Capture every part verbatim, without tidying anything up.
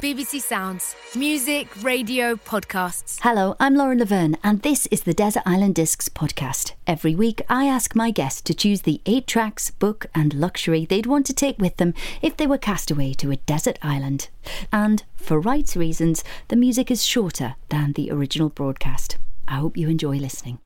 B B C Sounds. Music, radio, podcasts. Hello, I'm Lauren Laverne, and this is the Desert Island Discs podcast. Every week, I ask my guests to choose the eight tracks, book and luxury they'd want to take with them if they were cast away to a desert island. And, for rights reasons, the music is shorter than the original broadcast. I hope you enjoy listening.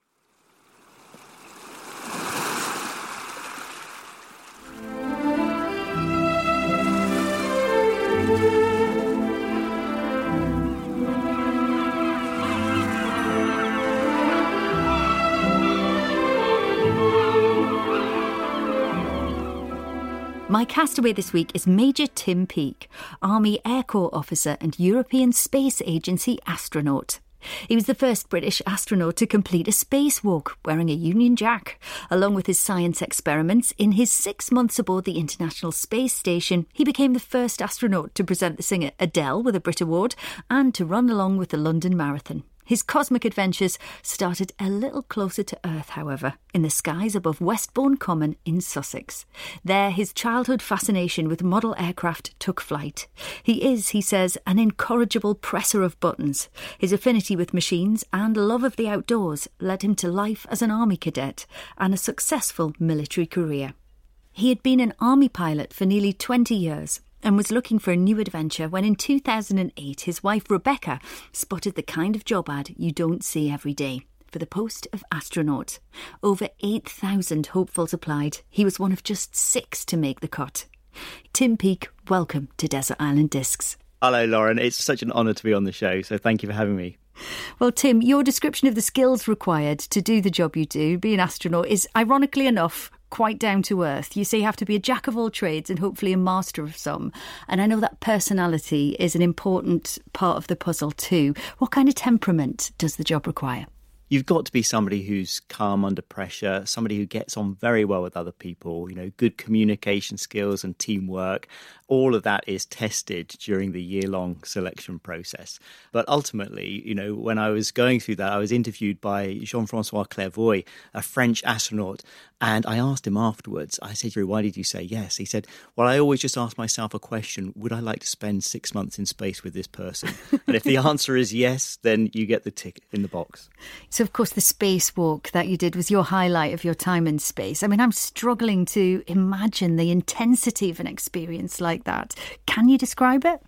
My castaway this week is Major Tim Peake, Army Air Corps officer and European Space Agency astronaut. He was the first British astronaut to complete a spacewalk wearing a Union Jack. Along with his science experiments, in his six months aboard the International Space Station, he became the first astronaut to present the singer Adele with a Brit Award and to run along with the London Marathon. His cosmic adventures started a little closer to Earth, however, in the skies above Westbourne Common in Sussex. There, his childhood fascination with model aircraft took flight. He is, he says, an incorrigible presser of buttons. His affinity with machines and love of the outdoors led him to life as an army cadet and a successful military career. He had been an army pilot for nearly twenty years and was looking for a new adventure when in two thousand eight his wife Rebecca spotted the kind of job ad you don't see every day for the post of astronaut. Over eight thousand hopefuls applied. He was one of just six to make the cut. Tim Peake, welcome to Desert Island Discs. Hello, Lauren. It's such an honour to be on the show, so thank you for having me. Well, Tim, your description of the skills required to do the job you do, be an astronaut, is ironically enough quite down to earth. You say you have to be a jack of all trades and hopefully a master of some. And I know that personality is an important part of the puzzle too. What kind of temperament does the job require? You've got to be somebody who's calm under pressure, somebody who gets on very well with other people, you know, good communication skills and teamwork. All of that is tested during the year-long selection process. But ultimately, you know, when I was going through that, I was interviewed by Jean-François Clairvoy, a French astronaut, and I asked him afterwards, I said, why did you say yes? He said, well, I always just ask myself a question, would I like to spend six months in space with this person? And if the answer is yes, then you get the tick in the box. So, of course, the spacewalk that you did was your highlight of your time in space. I mean, I'm struggling to imagine the intensity of an experience like that. Can you describe it?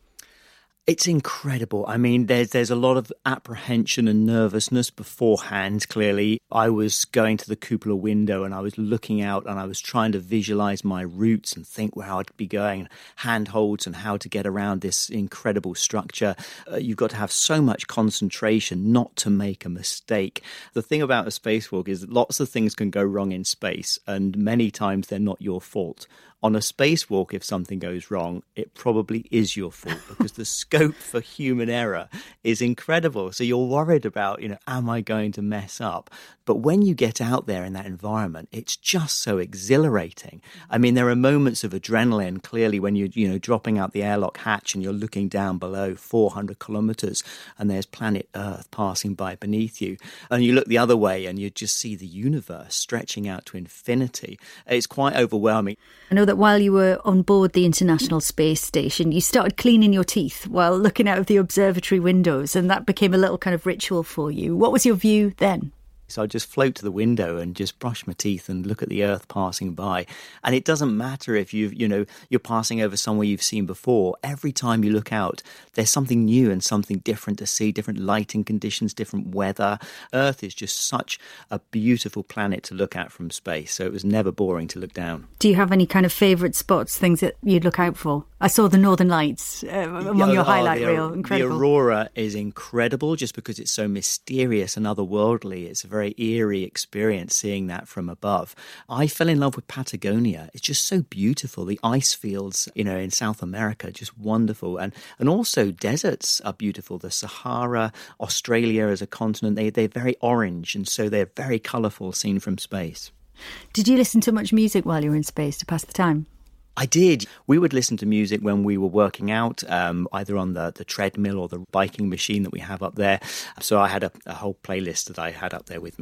It's incredible. I mean, there's there's a lot of apprehension and nervousness beforehand, clearly. I was going to the cupola window and I was looking out and I was trying to visualise my routes and think where I'd be going, handholds and how to get around this incredible structure. Uh, you've got to have so much concentration not to make a mistake. The thing about a spacewalk is that lots of things can go wrong in space and many times they're not your fault. On a spacewalk, if something goes wrong, it probably is your fault because the scope for human error is incredible. So you're worried about, you know, am I going to mess up? But when you get out there in that environment, it's just so exhilarating. I mean, there are moments of adrenaline, clearly, when you're, you know, dropping out the airlock hatch and you're looking down below four hundred kilometres and there's planet Earth passing by beneath you. And you look the other way and you just see the universe stretching out to infinity. It's quite overwhelming. I know that while you were on board the International Space Station, you started cleaning your teeth while looking out of the observatory windows, and that became a little kind of ritual for you. What was your view then? So I just float to the window and just brush my teeth and look at the Earth passing by. And it doesn't matter if you've, you know, you're passing over somewhere you've seen before. Every time you look out, there's something new and something different to see, different lighting conditions, different weather. Earth is just such a beautiful planet to look at from space. So it was never boring to look down. Do you have any kind of favourite spots, things that you'd look out for? I saw the Northern Lights uh, among yeah, your oh, highlight the, reel. Incredible. The aurora is incredible just because it's so mysterious and otherworldly. It's a very eerie experience seeing that from above. I fell in love with Patagonia. It's just so beautiful. The ice fields, you know, in South America, just wonderful. And and also deserts are beautiful. The Sahara, Australia as a continent, they, they're very orange and so they're very colourful seen from space. Did you listen to much music while you were in space to pass the time? I did. We would listen to music when we were working out, um, either on the, the treadmill or the biking machine that we have up there. So I had a, a whole playlist that I had up there with me.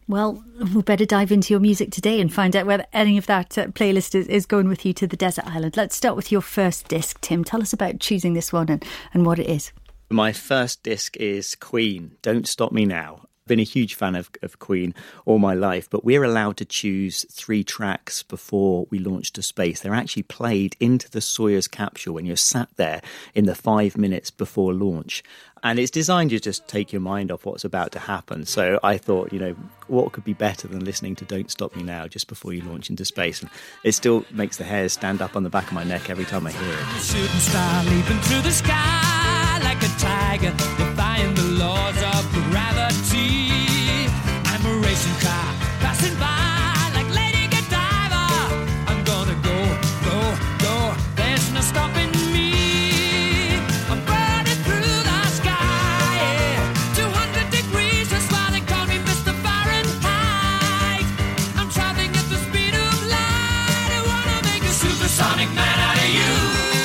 Well, we better dive into your music today and find out whether any of that uh, playlist is, is going with you to the desert island. Let's start with your first disc, Tim. Tell us about choosing this one and, and what it is. My first disc is Queen, Don't Stop Me Now. Been a huge fan of, of Queen all my life, but we're allowed to choose three tracks before we launch to space. They're actually played into the Soyuz capsule when you're sat there in the five minutes before launch. And it's designed to just take your mind off what's about to happen. So I thought, you know, what could be better than listening to Don't Stop Me Now just before you launch into space? And it still makes the hairs stand up on the back of my neck every time I hear it. Shooting star leaping through the sky like a tiger, defying the laws of gravity. I'm a racing car passing by like Lady Godiva. I'm gonna go, go, go. There's no stopping me. I'm burning through the sky. Yeah. two hundred degrees, that's why they call me Mister Fahrenheit. I'm traveling at the speed of light. I wanna make a supersonic man out of you.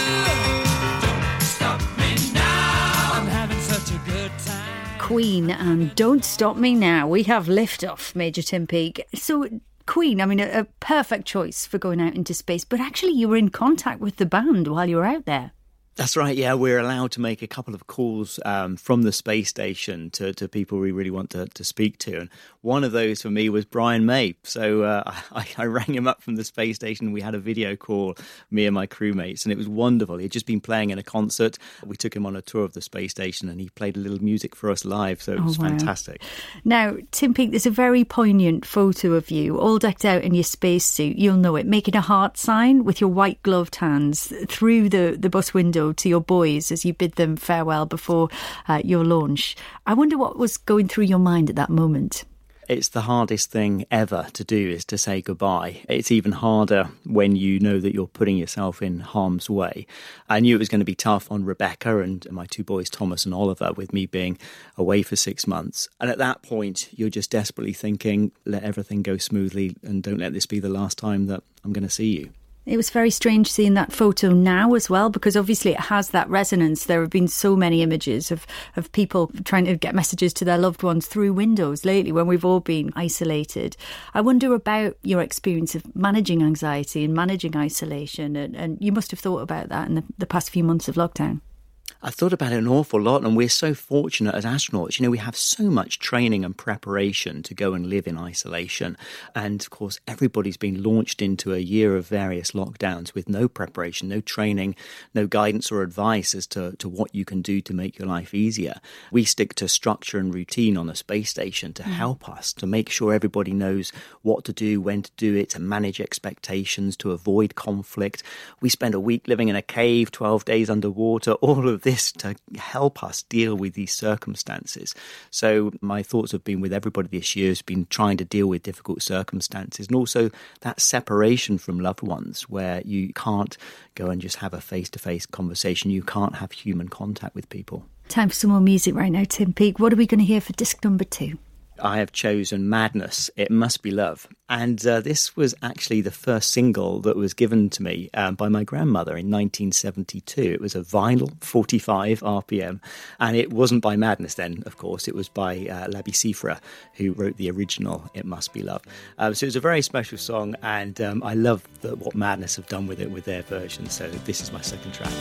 Queen and Don't Stop Me Now. We have liftoff, Major Tim Peake. So Queen, I mean, a, a perfect choice for going out into space, but actually you were in contact with the band while you were out there. That's right, yeah. We're allowed to make a couple of calls um, from the space station to, to people we really want to, to speak to. And one of those for me was Brian May. So uh, I, I rang him up from the space station. We had a video call, me and my crewmates, and it was wonderful. He had just been playing in a concert. We took him on a tour of the space station and he played a little music for us live. So it was oh, wow. fantastic. Now, Tim Peake, there's a very poignant photo of you, all decked out in your spacesuit. You'll know it, making a heart sign with your white gloved hands through the, the bus window to your boys as you bid them farewell before uh, your launch. I wonder what was going through your mind at that moment. It's the hardest thing ever to do, is to say goodbye. It's even harder when you know that you're putting yourself in harm's way. I knew it was going to be tough on Rebecca and my two boys, Thomas and Oliver, with me being away for six months. And at that point, you're just desperately thinking, let everything go smoothly and don't let this be the last time that I'm going to see you. It was very strange seeing that photo now as well, because obviously it has that resonance. There have been so many images of, of people trying to get messages to their loved ones through windows lately when we've all been isolated. I wonder about your experience of managing anxiety and managing isolation, and, and you must have thought about that in the, the past few months of lockdown. I thought about it an awful lot, and we're so fortunate as astronauts. You know, we have so much training and preparation to go and live in isolation. And of course, everybody's been launched into a year of various lockdowns with no preparation, no training, no guidance or advice as to, to what you can do to make your life easier. We stick to structure and routine on a space station to mm. help us, to make sure everybody knows what to do, when to do it, to manage expectations, to avoid conflict. We spend a week living in a cave, twelve days underwater, all of this to help us deal with these circumstances. So my thoughts have been with everybody this year has been trying to deal with difficult circumstances, and also that separation from loved ones where you can't go and just have a face-to-face conversation. You can't have human contact with people. Time for some more music right now, Tim Peake. What are we going to hear for disc number two? I have chosen Madness, It Must Be Love. And uh, this was actually the first single that was given to me um, by my grandmother in nineteen seventy-two. It was a vinyl, forty-five R P M. And it wasn't by Madness then, of course. It was by uh, Labi Siffre, who wrote the original It Must Be Love. Um, so it was a very special song, and um, I love the, what Madness have done with it with their version. So this is my second track.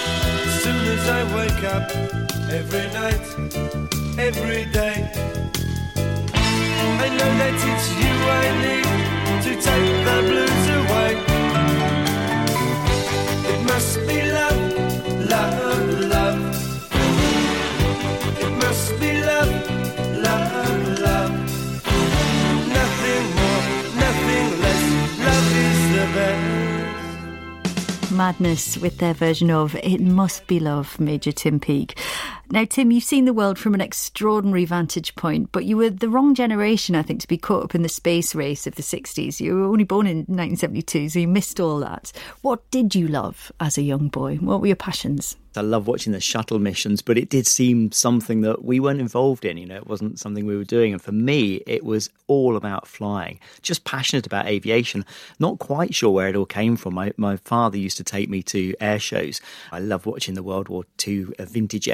As soon as I wake up, every night, every day, I know that it's you I need to take the blues away. It must be love, love, love. It must be love, love, love. Nothing more, nothing less. Love is the best. Madness with their version of It Must Be Love, Major Tim Peake. Now, Tim, you've seen the world from an extraordinary vantage point, but you were the wrong generation, I think, to be caught up in the space race of the sixties. You were only born in nineteen seventy-two, so you missed all that. What did you love as a young boy? What were your passions? I love watching the shuttle missions, but it did seem something that we weren't involved in. You know, it wasn't something we were doing. And for me, it was all about flying, just passionate about aviation, not quite sure where it all came from. My, my father used to take me to air shows. I love watching the World War Two vintage aircraft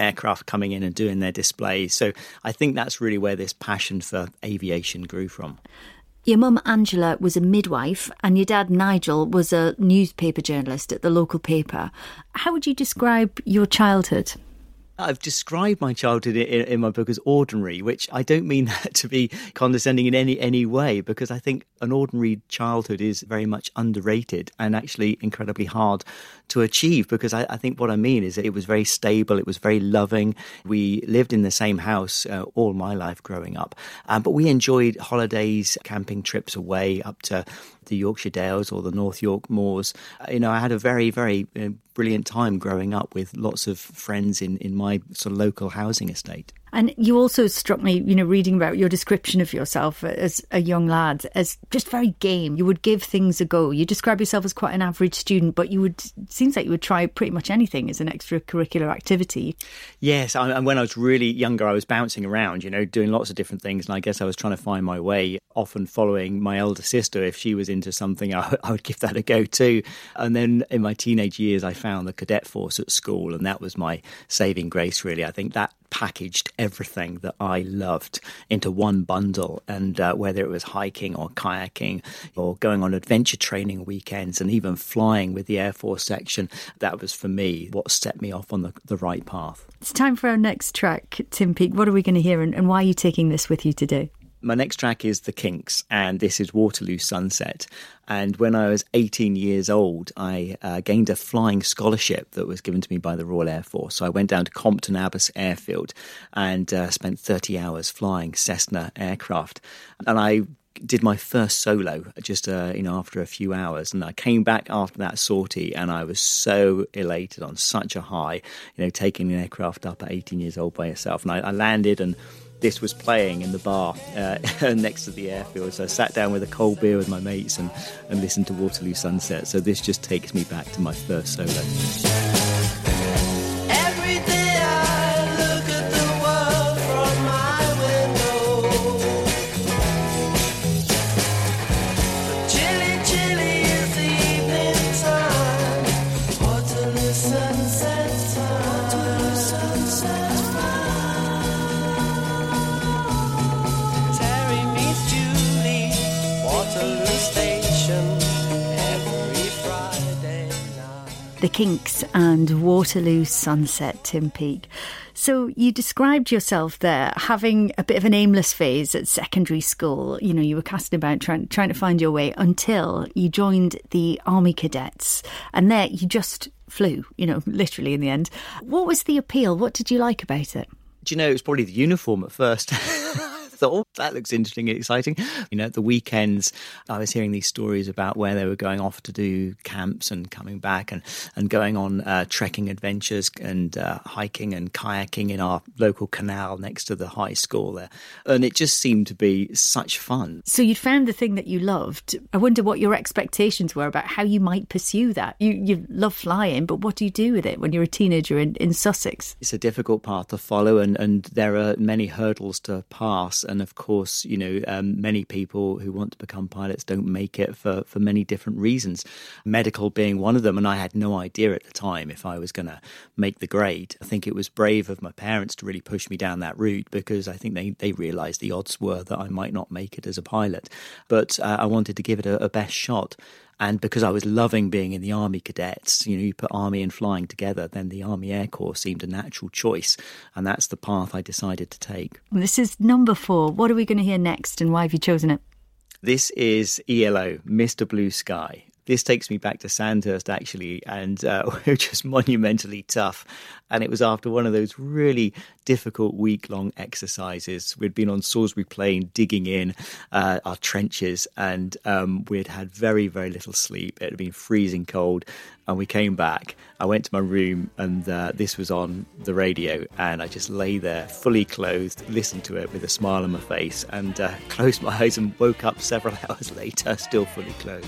staff coming in and doing their displays. So I think that's really where this passion for aviation grew from. Your mum, Angela, was a midwife and your dad, Nigel, was a newspaper journalist at the local paper. How would you describe your childhood? I've described my childhood in, in my book as ordinary, which I don't mean that to be condescending in any any way, because I think an ordinary childhood is very much underrated and actually incredibly hard to achieve, because I, I think what I mean is that it was very stable, it was very loving. We lived in the same house uh, all my life growing up, um, but we enjoyed holidays, camping trips away up to the Yorkshire Dales or the North York Moors. You know, I had a very, very uh, brilliant time growing up with lots of friends in, in my sort of local housing estate. And you also struck me, you know, reading about your description of yourself as a young lad, as just very game. You would give things a go. You describe yourself as quite an average student, but you would, it seems like you would try pretty much anything as an extracurricular activity. Yes, I, and when I was really younger, I was bouncing around, you know, doing lots of different things. And I guess I was trying to find my way, often following my elder sister. If she was into something, I, I would give that a go too. And then in my teenage years, I found the cadet force at school, and that was my saving grace, really. I think that packaged everything that I loved into one bundle, and uh, whether it was hiking or kayaking or going on adventure training weekends and even flying with the Air Force section, that was for me what set me off on the, the right path. It's time for our next track, Tim Peake. What are we going to hear, and, and why are you taking this with you today? My next track is The Kinks, and this is Waterloo Sunset. And when I was eighteen years old, I uh, gained a flying scholarship that was given to me by the Royal Air Force. So I went down to Compton Abbas Airfield and uh, spent thirty hours flying Cessna aircraft. And I did my first solo just uh, you know after a few hours, and I came back after that sortie and I was so elated, on such a high, you know, taking an aircraft up at eighteen years old by yourself. And I, I landed, and this was playing in the bar uh, next to the airfield. So I sat down with a cold beer with my mates and, and listened to Waterloo Sunset. So this just takes me back to my first solo. Every day I look at the world from my window. Chilly, chilly is the evening time. Waterloo Sunset time. Waterloo Sunset time. Terry meets Julie, Waterloo Station, every Friday night. The Kinks and Waterloo Sunset, Tim Peake. So you described yourself there having a bit of an aimless phase at secondary school. You know, you were casting about trying, trying to find your way until you joined the Army Cadets. And there you just flew, you know, literally in the end. What was the appeal? What did you like about it? Do you know, it was probably the uniform at first. Thought, oh, that looks interesting and exciting. You know, at the weekends, I was hearing these stories about where they were going off to do camps and coming back and, and going on uh, trekking adventures and uh, hiking and kayaking in our local canal next to the high school there. And it just seemed to be such fun. So you'd found the thing that you loved. I wonder what your expectations were about how you might pursue that. You you love flying, but what do you do with it when you're a teenager in, in Sussex? It's a difficult path to follow, and, and there are many hurdles to pass. And of course, you know, um, many people who want to become pilots don't make it for, for many different reasons, medical being one of them. And I had no idea at the time if I was going to make the grade. I think it was brave of my parents to really push me down that route, because I think they, they realised the odds were that I might not make it as a pilot. But uh, I wanted to give it a, a best shot. And because I was loving being in the Army Cadets, you know, you put Army and flying together, then the Army Air Corps seemed a natural choice. And that's the path I decided to take. This is number four. What are we going to hear next, and why have you chosen it? This is E L O, Mister Blue Sky. This takes me back to Sandhurst, actually, and uh, we were just monumentally tough. And it was after one of those really difficult week-long exercises. We'd been on Salisbury Plain digging in uh, our trenches, and um, we'd had very, very little sleep. It had been freezing cold, and we came back. I went to my room, and uh, this was on the radio, and I just lay there, fully clothed, listened to it with a smile on my face, and uh, closed my eyes and woke up several hours later, still fully clothed.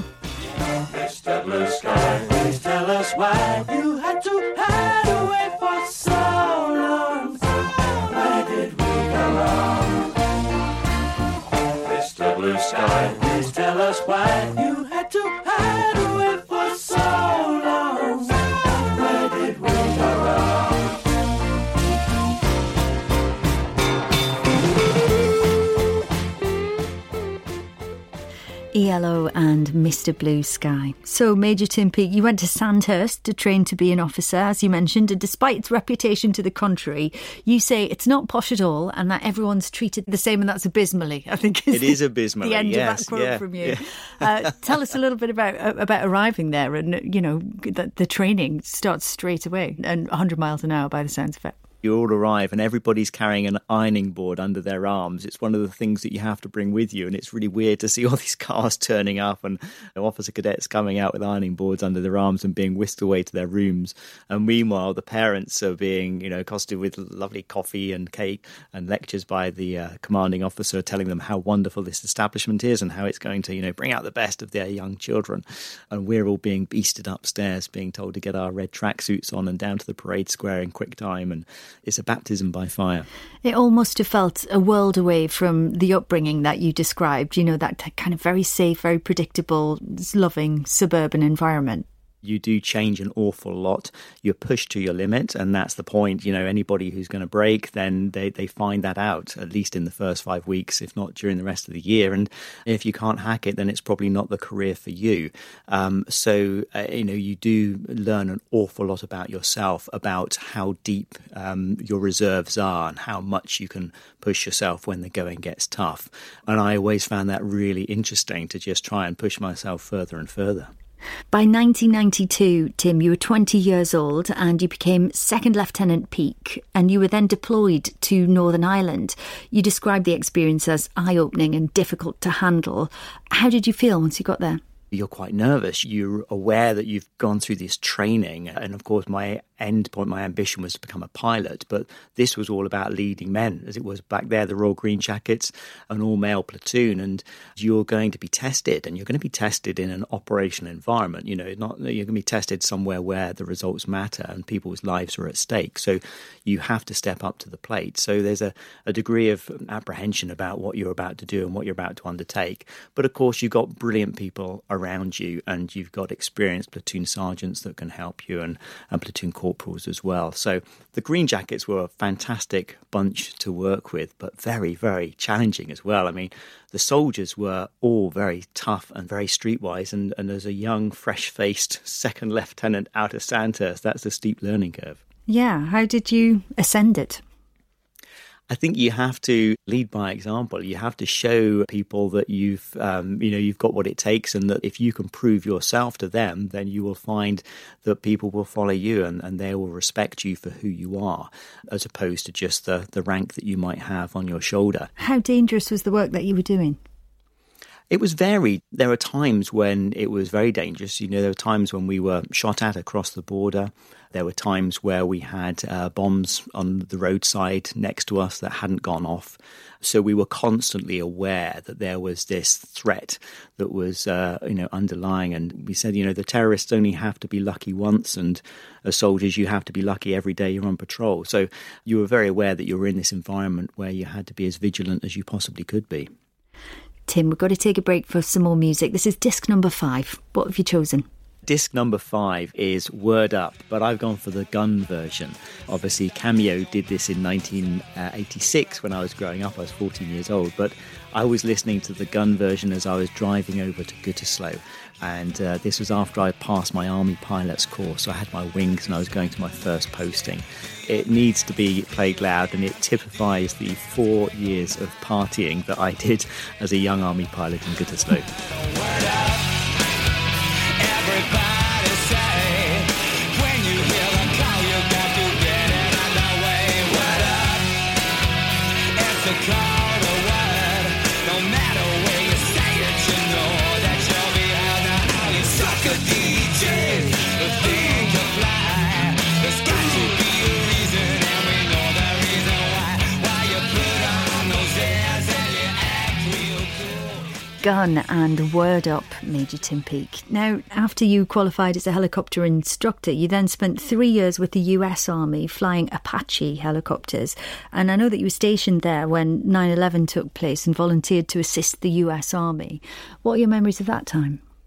Mister Blue Sky, please tell us why you had to hide away for so long. Where did we go wrong? Mister Blue Sky, please tell us why you had to hide away for so long. Where did we go wrong? Yellow and Mister Blue Sky. So, Major Tim Peake, you went to Sandhurst to train to be an officer, as you mentioned, and despite its reputation to the contrary, you say it's not posh at all and that everyone's treated the same, and that's abysmally, I think. Is it is abysmally, the end yes, of that quote yeah, from you. Yeah. uh, tell us a little bit about about arriving there, and, you know, the, the training starts straight away and one hundred miles an hour by the sounds of it. You all arrive and everybody's carrying an ironing board under their arms. It's one of the things that you have to bring with you, and it's really weird to see all these cars turning up and officer cadets coming out with ironing boards under their arms and being whisked away to their rooms. And meanwhile, the parents are being, you know, accosted with lovely coffee and cake and lectures by the uh, commanding officer telling them how wonderful this establishment is and how it's going to, you know, bring out the best of their young children. And we're all being beasted upstairs, being told to get our red tracksuits on and down to the parade square in quick time. And it's a baptism by fire. It all must have felt a world away from the upbringing that you described, you know, that kind of very safe, very predictable, loving suburban environment. You do change an awful lot. You're pushed to your limit, and that's the point. You know, anybody who's going to break, then they, they find that out, at least in the first five weeks, if not during the rest of the year. And if you can't hack it, then it's probably not the career for you. Um, so, uh, you know, you do learn an awful lot about yourself, about how deep um, your reserves are and how much you can push yourself when the going gets tough. And I always found that really interesting, to just try and push myself further and further. By nineteen ninety-two, Tim, you were twenty years old and you became Second Lieutenant Peake, and you were then deployed to Northern Ireland. You described the experience as eye-opening and difficult to handle. How did you feel once you got there? You're quite nervous. You're aware that you've gone through this training. And of course, my end point, my ambition was to become a pilot. But this was all about leading men, as it was back there, the Royal Green Jackets, an all-male platoon. And you're going to be tested, and you're going to be tested in an operational environment. You know, not you're going to be tested somewhere where the results matter and people's lives are at stake. So you have to step up to the plate. So there's a, a degree of apprehension about what you're about to do and what you're about to undertake. But of course, you've got brilliant people around you, and you've got experienced platoon sergeants that can help you, and, and platoon corporals as well. So the Green Jackets were a fantastic bunch to work with, but very, very challenging as well. I mean, the soldiers were all very tough and very streetwise, and, and as a young, fresh-faced second lieutenant out of Sandhurst, that's a steep learning curve. Yeah, how did you ascend it? I think you have to lead by example. You have to show people that you've, um, you know, you've got what it takes, and that if you can prove yourself to them, then you will find that people will follow you, and, and they will respect you for who you are, as opposed to just the, the rank that you might have on your shoulder. How dangerous was the work that you were doing? It was varied. There were times when it was very dangerous. You know, there were times when we were shot at across the border. There were times where we had uh, bombs on the roadside next to us that hadn't gone off. So we were constantly aware that there was this threat that was, uh, you know, underlying. And we said, you know, the terrorists only have to be lucky once, and as soldiers, you have to be lucky every day you're on patrol. So you were very aware that you were in this environment where you had to be as vigilant as you possibly could be. Tim, we've got to take a break for some more music. This is disc number five. What have you chosen? Disc number five is Word Up, but I've gone for the Gun version. Obviously, Cameo did this in nineteen eighty-six when I was growing up. I was fourteen years old, but I was listening to the Gun version as I was driving over to Gütersloh. And uh, this was after I passed my Army pilot's course. So I had my wings and I was going to my first posting. It needs to be played loud, and it typifies the four years of partying that I did as a young Army pilot in Gütersloh. Everybody say, when you hear the call, you got to get it underway. Word up, it's a call to word. No matter where you say it, you know that you'll be out now. All you sucker D Js who think you fly, there's got to be a reason, and we know the reason why. Why you put on those airs and you act real cool. Gun and Word Up, Major Tim Peake. Now, after you qualified as a helicopter instructor, you then spent three years with the U S Army flying Apache helicopters. And I know that you were stationed there when nine eleven took place and volunteered to assist the U S Army. What are your memories of that time?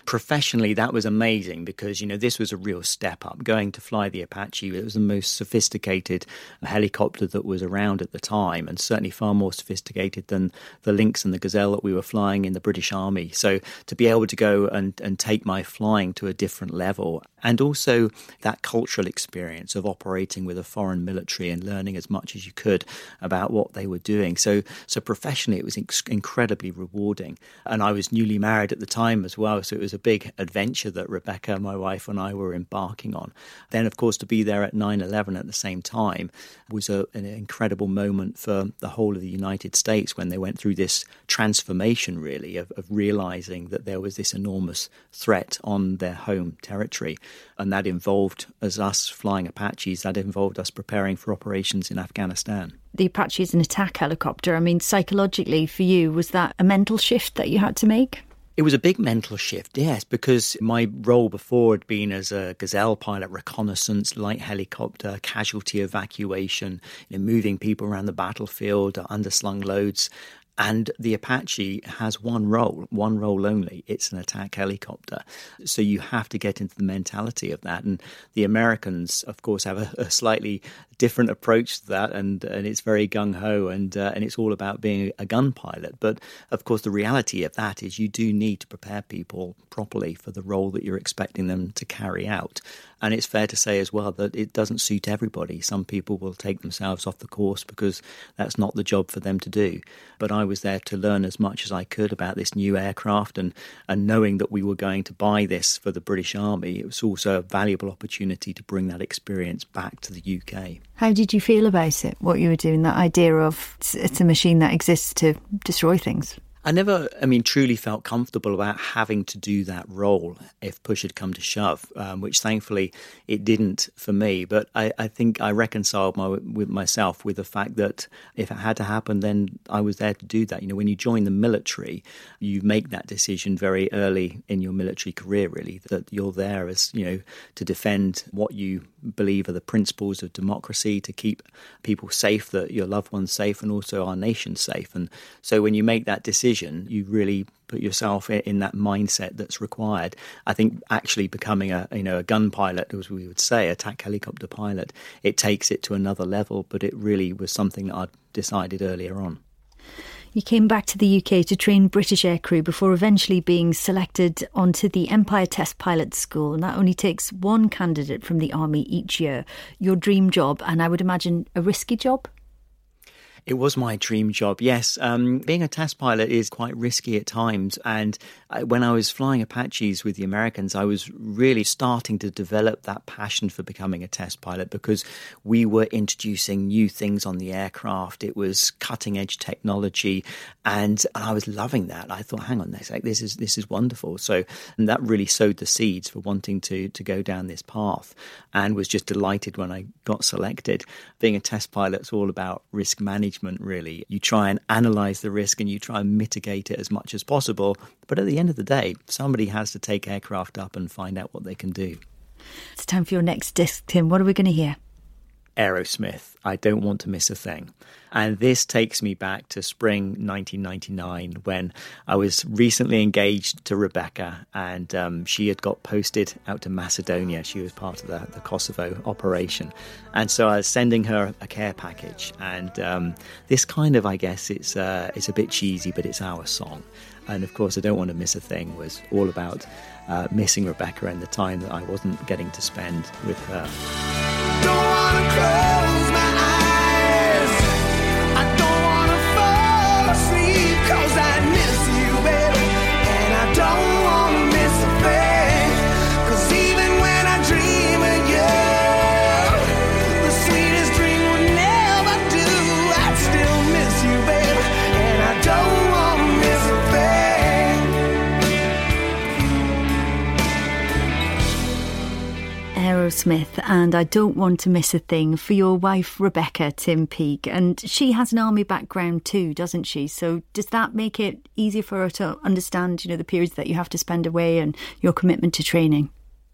Professionally, that was amazing because, you know, this was a real step up. Going to fly the Apache, it was the most sophisticated helicopter that was around at the time, and certainly far more sophisticated than the Lynx and the Gazelle that we were flying in the British Army. So to be able to go and, and take my flying to a different level, and also that cultural experience of operating with a foreign military and learning as much as you could about what they were doing. So, so professionally, it was inc- incredibly rewarding. And I was newly married at the time as well, so it was a big adventure that Rebecca, my wife, and I were embarking on. Then, of course, to be there at nine eleven at the same time was a, an incredible moment for the whole of the United States when they went through this transformation, really, of, of realizing that there was this enormous threat on their home territory. And that involved, as us flying Apaches, that involved us preparing for operations in Afghanistan. The Apache is an attack helicopter. I mean, psychologically for you, was that a mental shift that you had to make? It was a big mental shift, yes, because my role before had been as a Gazelle pilot, reconnaissance, light helicopter, casualty evacuation, you know, moving people around the battlefield, underslung loads. And the Apache has one role, one role only. It's an attack helicopter. So you have to get into the mentality of that. And the Americans, of course, have a, a slightly different approach to that. And, and it's very gung-ho and, uh, and it's all about being a gun pilot. But, of course, the reality of that is you do need to prepare people properly for the role that you're expecting them to carry out. And it's fair to say as well that it doesn't suit everybody. Some people will take themselves off the course because that's not the job for them to do. But I was there to learn as much as I could about this new aircraft, and, and knowing that we were going to buy this for the British Army, it was also a valuable opportunity to bring that experience back to the U K. How did you feel about it, what you were doing, that idea of it's a machine that exists to destroy things? I never, I mean, truly felt comfortable about having to do that role if push had come to shove, um, which thankfully it didn't for me. But I, I think I reconciled my, with myself with the fact that if it had to happen, then I was there to do that. You know, when you join the military, you make that decision very early in your military career, really, that you're there as, you know, to defend what you believe are the principles of democracy, to keep people safe, that your loved ones safe, and also our nation safe. And so when you make that decision, you really put yourself in that mindset that's required. I think actually becoming a you know a gun pilot, as we would say, attack helicopter pilot, it takes it to another level. But it really was something that I'd decided earlier on. You came back to the U K to train British aircrew before eventually being selected onto the Empire Test Pilot School. And that only takes one candidate from the Army each year. Your dream job, and I would imagine a risky job? It was my dream job, yes. Um, being a test pilot is quite risky at times. And I, when I was flying Apaches with the Americans, I was really starting to develop that passion for becoming a test pilot, because we were introducing new things on the aircraft. It was cutting edge technology. And, and I was loving that. I thought, hang on a sec, this is this is wonderful. So and that really sowed the seeds for wanting to, to go down this path, and was just delighted when I got selected. Being a test pilot is all about risk management. Really, you try and analyze the risk and you try and mitigate it as much as possible. But at the end of the day, somebody has to take aircraft up and find out what they can do. It's time for your next disc, Tim. What are we going to hear? Aerosmith, I Don't Want to Miss a Thing. And this takes me back to spring nineteen ninety-nine, when I was recently engaged to Rebecca, and um, she had got posted out to Macedonia. She was part of the, the Kosovo operation. And so I was sending her a care package. And um, this kind of, I guess, it's, uh, it's a bit cheesy, but it's our song. And of course, I Don't Want to Miss a Thing was all about uh, missing Rebecca and the time that I wasn't getting to spend with her. Don't wanna close my eyes, I don't wanna fall asleep, 'cause I miss you, baby, and I don't wanna miss a thing, 'cause even when I dream of you, the sweetest dream would never do. I still miss you, baby, and I don't wanna miss a thing. Aerosmith and I Don't Want to Miss a Thing for your wife Rebecca, Tim Peake. And she has an army background too, doesn't she? So does that make it easier for her to understand, you know, the periods that you have to spend away and your commitment to training?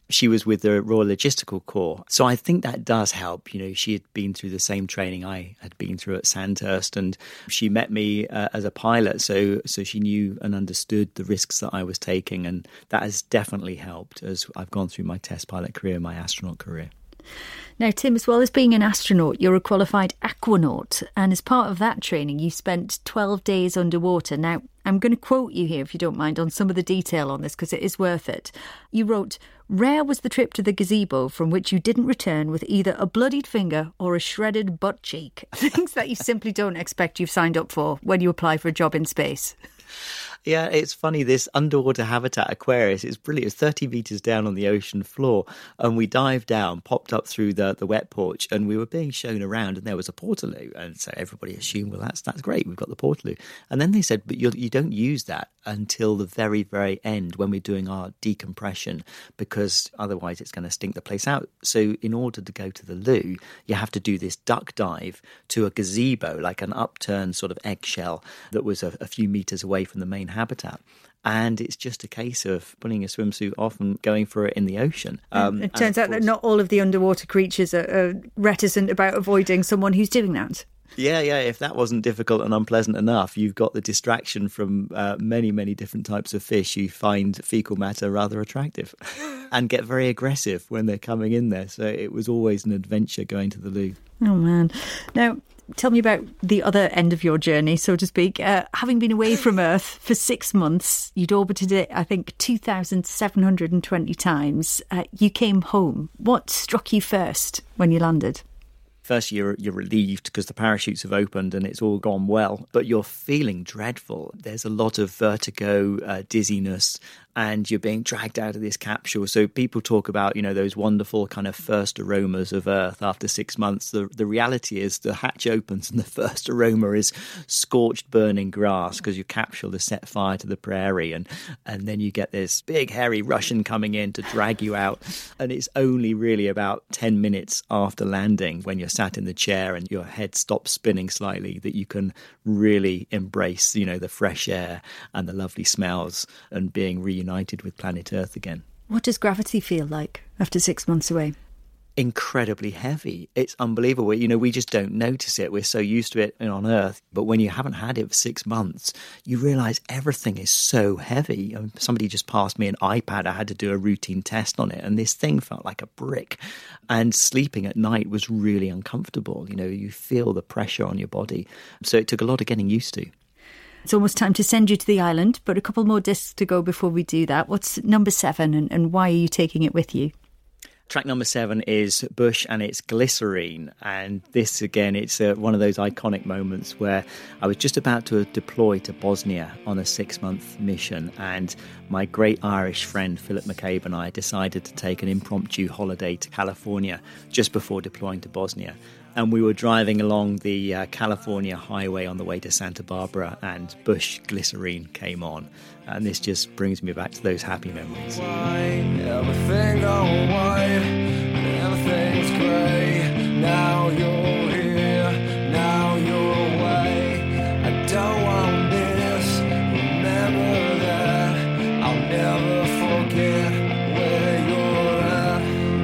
She was with the Royal Logistical Corps. So I think that does help. You know, she had been through the same training I had been through at Sandhurst, and she met me uh, as a pilot. So so she knew and understood the risks that I was taking. And that has definitely helped as I've gone through my test pilot career, my astronaut career. Now, Tim, as well as being an astronaut, you're a qualified aquanaut. And as part of that training, you spent twelve days underwater. Now, I'm going to quote you here, if you don't mind, on some of the detail on this, because it is worth it. You wrote, "Rare was the trip to the gazebo from which you didn't return with either a bloodied finger or a shredded butt cheek." Things that you simply don't expect you've signed up for when you apply for a job in space. Yeah, it's funny, this underwater habitat Aquarius, it's brilliant. It's thirty metres down on the ocean floor, and we dived down, popped up through the, the wet porch, and we were being shown around, and there was a portaloo. And so everybody assumed, well, that's that's great, we've got the portaloo. And then they said, but you you don't use that until the very, very end when we're doing our decompression, because otherwise it's going to stink the place out. So in order to go to the loo, you have to do this duck dive to a gazebo, like an upturned sort of eggshell that was a, a few metres away from the main habitat. And it's just a case of putting a swimsuit off and going for it in the ocean. Um, it turns out course, that not all of the underwater creatures are, are reticent about avoiding someone who's doing that. Yeah, yeah. If that wasn't difficult and unpleasant enough, you've got the distraction from uh, many, many different types of fish who find fecal matter rather attractive and get very aggressive when they're coming in there. So it was always an adventure going to the loo. Oh, man. Now, tell me about the other end of your journey, so to speak. Uh, having been away from Earth for six months, you'd orbited it, I think, two thousand seven hundred twenty times. Uh, you came home. What struck you first when you landed? First, you're, you're relieved because the parachutes have opened and it's all gone well, but you're feeling dreadful. There's a lot of vertigo, uh, dizziness, and you're being dragged out of this capsule. So people talk about, you know, those wonderful kind of first aromas of Earth after six months. The, the reality is the hatch opens and the first aroma is scorched, burning grass because your capsule has set fire to the prairie. And, and then you get this big, hairy Russian coming in to drag you out. And it's only really about ten minutes after landing, when you're sat in the chair and your head stops spinning slightly, that you can really embrace, you know, the fresh air and the lovely smells and being reunited with planet Earth again. What does gravity feel like after six months away? Incredibly heavy. It's unbelievable. You know, we just don't notice it. We're so used to it on Earth. But when you haven't had it for six months, you realise everything is so heavy. I mean, somebody just passed me an iPad. I had to do a routine test on it, and this thing felt like a brick. And sleeping at night was really uncomfortable. You know, you feel the pressure on your body. So it took a lot of getting used to. It's almost time to send you to the island, but a couple more discs to go before we do that. What's number seven, and, and why are you taking it with you? Track number seven is Bush and it's Glycerine. And this, again, it's uh, one of those iconic moments where I was just about to deploy to Bosnia on a six-month mission. And my great Irish friend, Philip McCabe, and I decided to take an impromptu holiday to California just before deploying to Bosnia. And we were driving along the uh, California highway on the way to Santa Barbara, and Bush Glycerine came on. And this just brings me back to those happy memories. Everything gone white, everything's grey. Now you're here, now you're away. I don't want this, remember that. I'll never forget where you're at.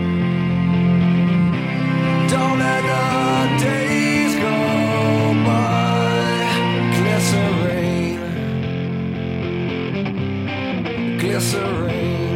Don't let the days go by. Glycerine, glycerine.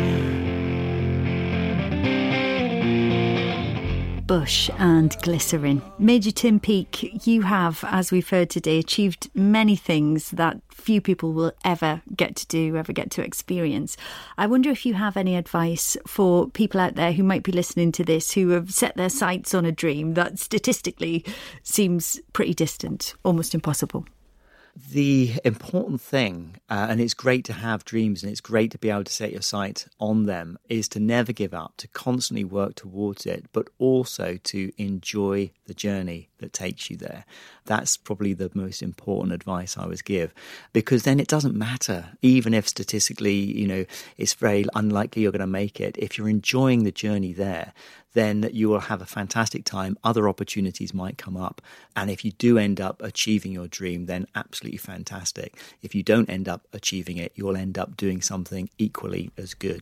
Bush and Glycerine. Major Tim Peake, you have, as we've heard today, achieved many things that few people will ever get to do, ever get to experience. I wonder if you have any advice for people out there who might be listening to this, who have set their sights on a dream that statistically seems pretty distant, almost impossible. The important thing, uh, and it's great to have dreams and it's great to be able to set your sight on them, is to never give up, to constantly work towards it, but also to enjoy the journey that takes you there. That's probably the most important advice I would give, because then it doesn't matter, even if statistically, you know, it's very unlikely you're going to make it. If you're enjoying the journey there, then you will have a fantastic time. Other opportunities might come up. And if you do end up achieving your dream, then absolutely fantastic. If you don't end up achieving it, you'll end up doing something equally as good.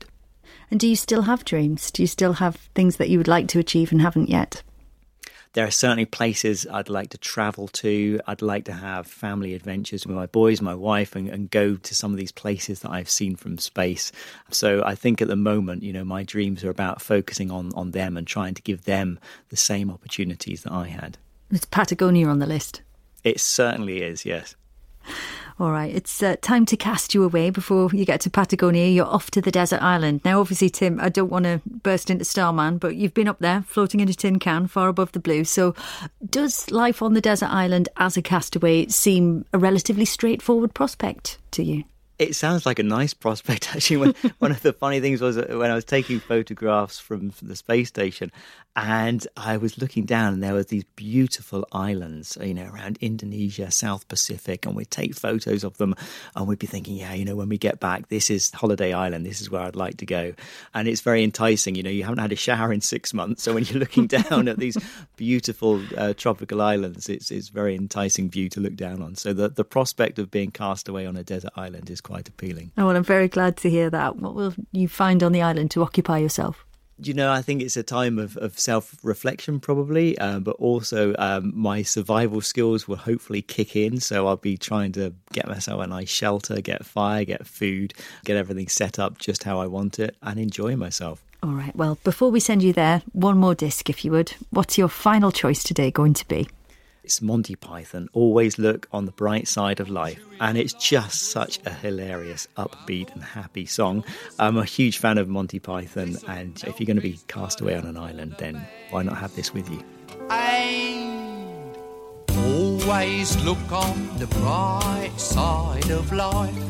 And do you still have dreams? Do you still have things that you would like to achieve and haven't yet? There are certainly places I'd like to travel to. I'd like to have family adventures with my boys, my wife, and, and go to some of these places that I've seen from space. So I think at the moment, you know, my dreams are about focusing on, on them and trying to give them the same opportunities that I had. Is Patagonia on the list? It certainly is, yes. All right, it's uh, time to cast you away before you get to Patagonia. You're off to the desert island. Now, obviously, Tim, I don't want to burst into Starman, but you've been up there floating in a tin can far above the blue. So does life on the desert island as a castaway seem a relatively straightforward prospect to you? It sounds like a nice prospect, actually. When, one of the funny things was when I was taking photographs from the space station and I was looking down and there were these beautiful islands, you know, around Indonesia, South Pacific, and we'd take photos of them and we'd be thinking, yeah, you know, when we get back, this is Holiday Island, this is where I'd like to go. And it's very enticing, you know, you haven't had a shower in six months, so when you're looking down at these beautiful uh, tropical islands, it's it's very enticing view to look down on. So the, the prospect of being cast away on a desert island is quite appealing. Oh, well, I'm very glad to hear that. What will you find on the island to occupy yourself? You know, I think it's a time of, of self-reflection probably, uh, but also um, my survival skills will hopefully kick in. So I'll be trying to get myself a nice shelter, get fire, get food, get everything set up just how I want it and enjoy myself. All right, well, before we send you there, one more disc if you would. What's your final choice today going to be? It's Monty Python, Always Look on the Bright Side of Life. And it's just such a hilarious, upbeat and happy song. I'm a huge fan of Monty Python, and if you're going to be cast away on an island, then why not have this with you? And always look on the bright side of life.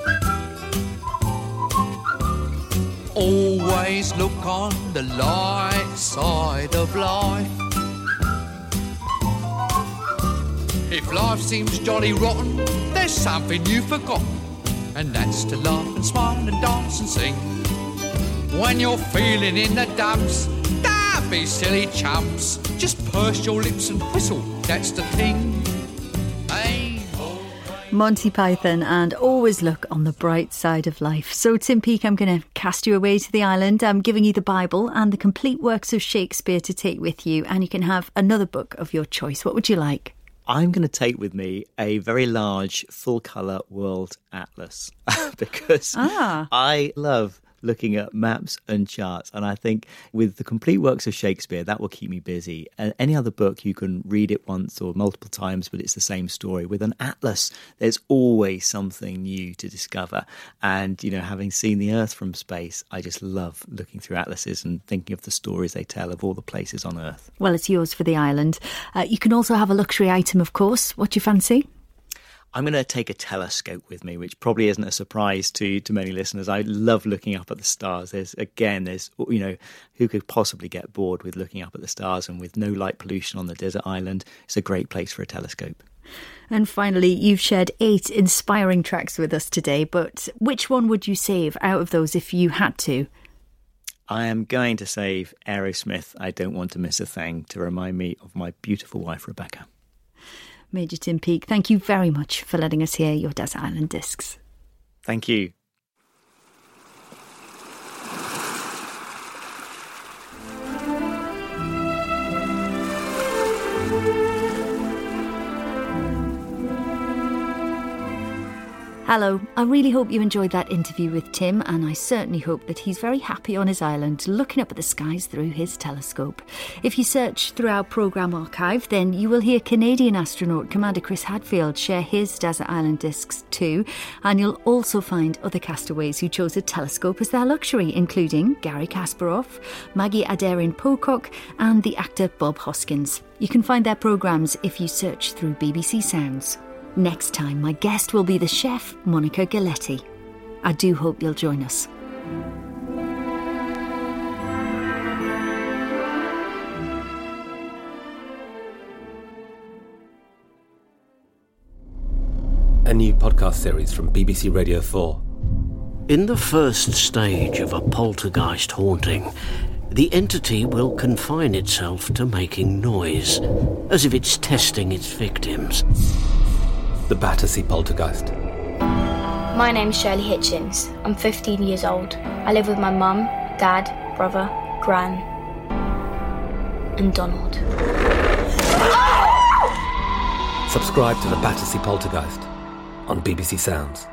Always look on the light side of life. If life seems jolly rotten, there's something you've forgotten, and that's to laugh and smile and dance and sing. When you're feeling in the dumps, don't be silly chumps. Just purse your lips and whistle, that's the thing. Hey. Monty Python and Always Look on the Bright Side of Life. So, Tim Peake, I'm going to cast you away to the island. I'm giving you the Bible and the complete works of Shakespeare to take with you, and you can have another book of your choice. What would you like? I'm going to take with me a very large full-colour world atlas because ah. I love looking at maps and charts, and I think with the complete works of Shakespeare, that will keep me busy. And any other book, you can read it once or multiple times, but it's the same story. With an atlas, there's always something new to discover. And, you know, having seen the Earth from space, I just love looking through atlases and thinking of the stories they tell of all the places on Earth. Well, it's yours for the island. Uh, you can also have a luxury item, of course. What do you fancy? I'm going to take a telescope with me, which probably isn't a surprise to to many listeners. I love looking up at the stars. There's, again, there's, you know, who could possibly get bored with looking up at the stars, and with no light pollution on the desert island, it's a great place for a telescope. And finally, you've shared eight inspiring tracks with us today, but which one would you save out of those if you had to? I am going to save Aerosmith, I Don't Want to Miss a Thing, to remind me of my beautiful wife, Rebecca. Major Tim Peake, thank you very much for letting us hear your Desert Island Discs. Thank you. Hello, I really hope you enjoyed that interview with Tim, and I certainly hope that he's very happy on his island looking up at the skies through his telescope. If you search through our programme archive, then you will hear Canadian astronaut Commander Chris Hadfield share his Desert Island Discs too, and you'll also find other castaways who chose a telescope as their luxury, including Gary Kasparov, Maggie Adair-Pocock and the actor Bob Hoskins. You can find their programmes if you search through B B C Sounds. Next time, my guest will be the chef, Monica Galetti. I do hope you'll join us. A new podcast series from B B C Radio four. In the first stage of a poltergeist haunting, the entity will confine itself to making noise, as if it's testing its victims. The Battersea Poltergeist. My name's Shirley Hitchens. I'm fifteen years old. I live with my mum, dad, brother, gran, and Donald. Subscribe to The Battersea Poltergeist on B B C Sounds.